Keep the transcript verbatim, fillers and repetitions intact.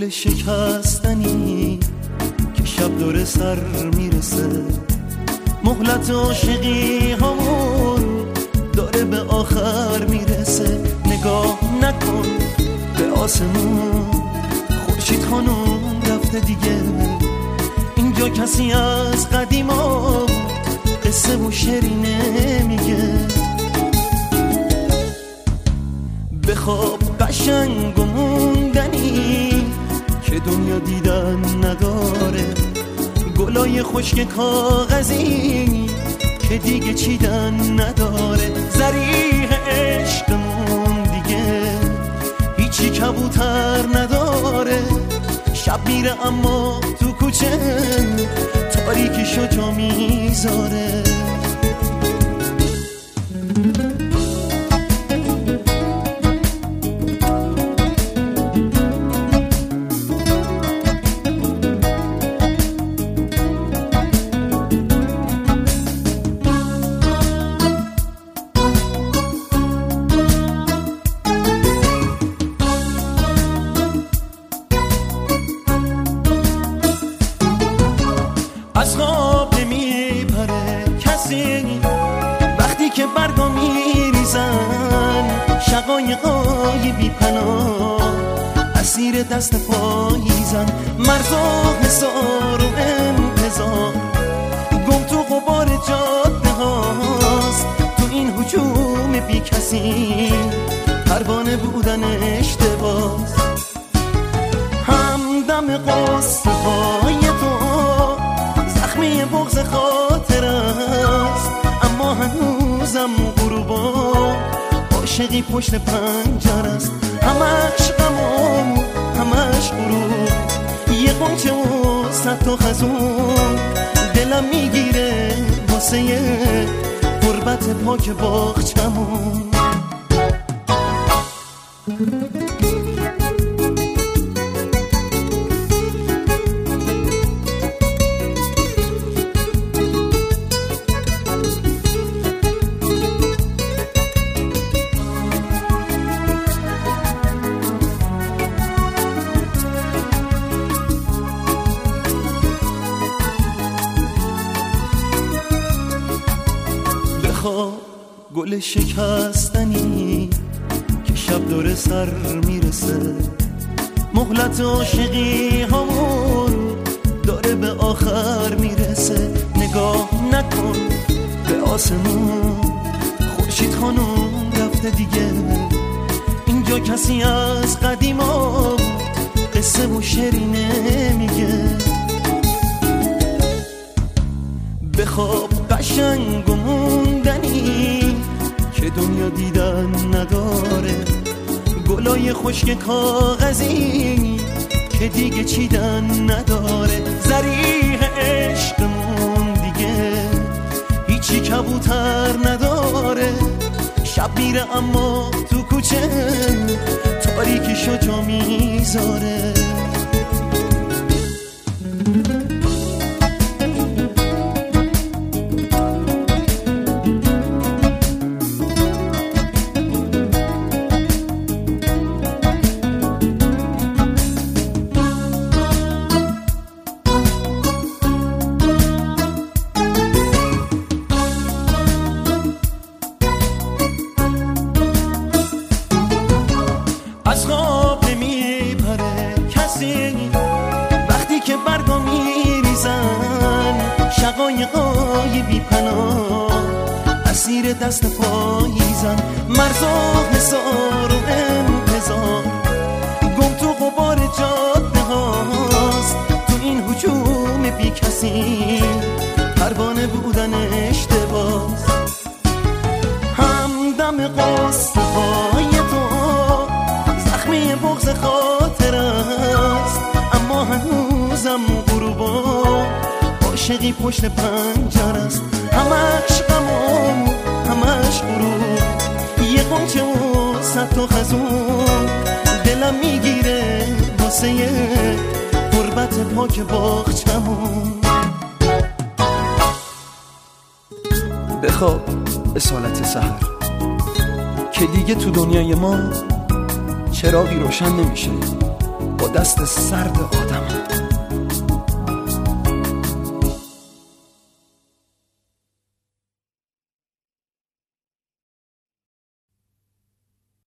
گل شکستنی که شب دور سر میرسه، مهلت عاشقی همون داره به آخر میرسه. نگاه نکن به آسمون، خورشید خانم رفته دیگه. اینجا کسی از قدیما قصه و شعری نمیگه. بخواب قشنگ و موندنی که دنیا دیدن نداره، گلای خشک کاغذی که دیگه چیدن نداره. زریح عشقمون دیگه هیچی کبوتر نداره. شب میره اما تو کوچه تاریکیشو جا میذاره. از خواب نمیپره کسی وقتی که برگا میریزن. شقایقای بی پناه اسیر دست پاییزن. مرز و حصار و انتظار گم تو غبار جاده هاست. تو این هجوم بی کسی پروانه بودن اشتباس. همدم قصه های تو زخمی بغض خاطر است، اما هنوزم غروبا عاشقی پشت پنجره است. همش غم و همش غروب، یه غنچه و صد تا خزون دلم میگیره واسه غربت پاک باغچمون. گل شکستنی که شب دور سر میرسه، مهلت عاشقی همون داره به آخر میرسه. نگاه نکن به آسمون، خورشید خانم رفته دیگه. اینجا کسی از قدیما قصه و شعری نمیگه. بخواب قشنگ و موندنی که دنیا دیدن نداره، گلای خشک کاغذی که دیگه چیدن نداره. زریح عشقمون دیگه هیچی کبوتر نداره. شب میره اما تو کوچه تاریکیشو جا میذاره. از خواب نمیپره کسی وقتی که برگا میریزن. شقایقای بی پناه اسیر دست پاییزن. مرز و حصار و انتظار گم تو غبار جاده هاست. تو این هجوم بی کسی پروانه بودن اشتباس. همدم قصه های تو زخمی بغض خاطر است، اما هنوزم غروبا عاشقی پشت پنجره است. همش غم و همش غروب، یه غنچه و صد تا خزون دلم میگیره واسه غربت پاک باغچمون. بخواب اصالت سحر که دیگه تو دنیای ما چراغی روشن نمیشه. با دست سرد آدم.